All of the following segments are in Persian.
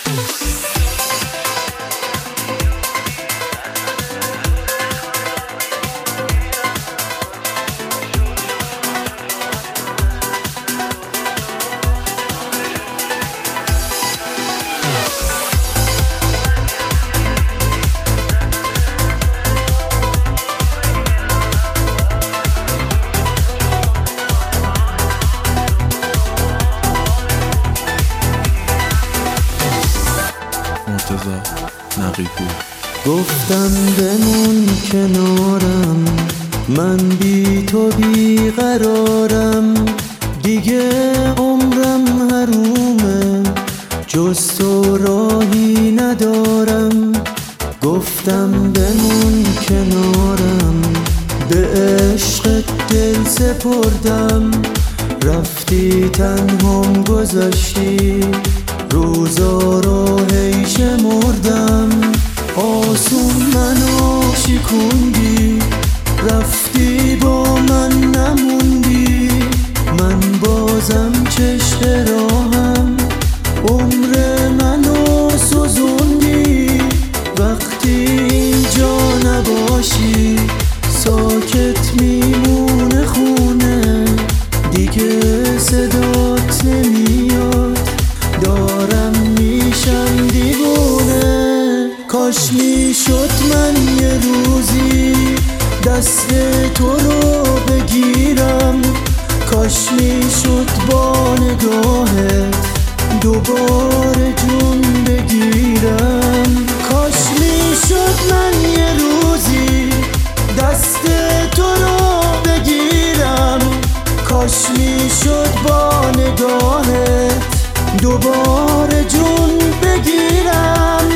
گفتم بمون کنارم، من بی تو بیقرارم، دیگه عمرم حرومه، جز تو راهی ندارم. گفتم بمون کنارم، به عشق دل سپردم، رفتی تنهام گذاشتی، روزا رو هی شمردم. آسون منو شکوندی، رفتی با من نموندی، من بازم چشم راهم، عمر منو سوزوندی. وقتی اینجا نباشی ساکت میمونه خونه، دیگه صدات نمیاد، دارم میشم دیوونه. کاش میشد من یه روزی دست تو رو بگیرم، کاش میشد با نگاهت دوباره جون بگیرم. کاش میشد من یه روزی دست تو رو بگیرم، کاش میشد با نگاهت دوباره جون بگیرم.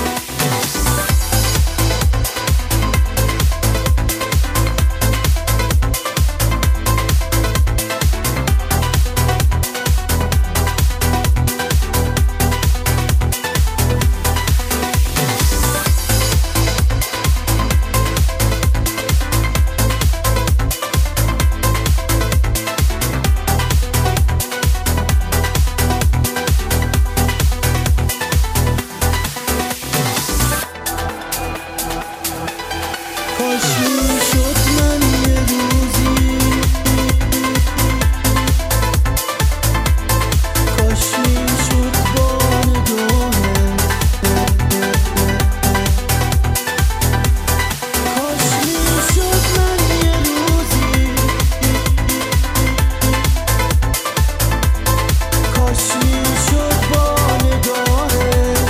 کاش میشد من یه روزی، کاش میشد با نگاهت، کاش میشد من یه روزی، کاش میشد با نگاهت.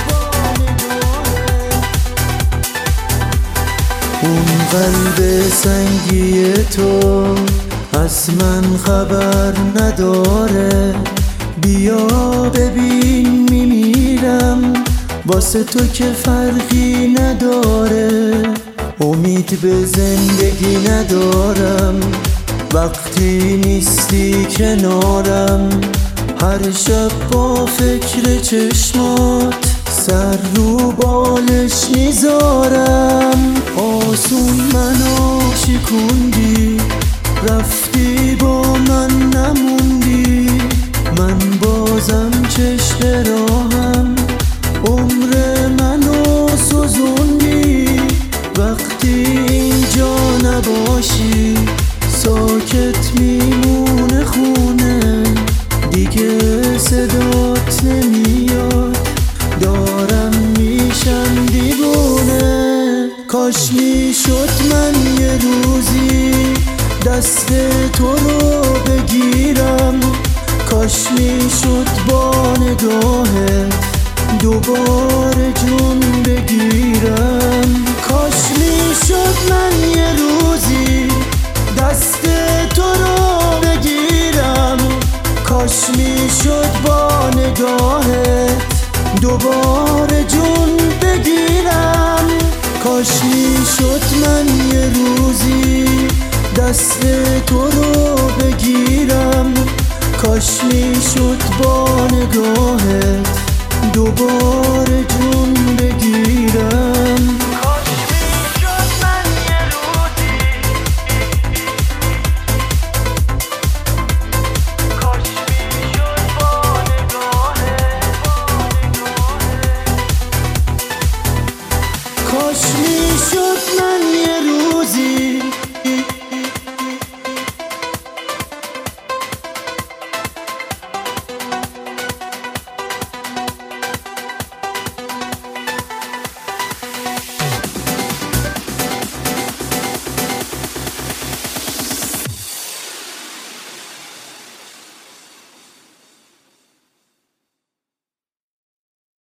اون قلب سنگی تو از من خبر نداره، بیا ببین میمیرم، واسه تو که فرقی نداره. امید به زندگی ندارم وقتی نیستی کنارم، هر شب با فکر چشمات سر رو بالش میذارم. آسون منو شکوندی، رفتی با من نموندی، من بازم چشم راهم، عمر منو سوزوندی. وقتی اینجا نباشی ساکت میمونه خونه، دیگه صدات نمیاد، دارم میشم دیوونه. کاش میشد من یه روزی دست تو رو بگیرم، کاش میشد با نگاهت دوباره جون بگیرم. کاش میشد من یه روزی دست تو رو بگیرم، کاش میشد با نگاهت دوباره جون بگیرم. کاش میشد من یه روزی دست تو رو بگیرم، کاش میشد با نگاهت دوباره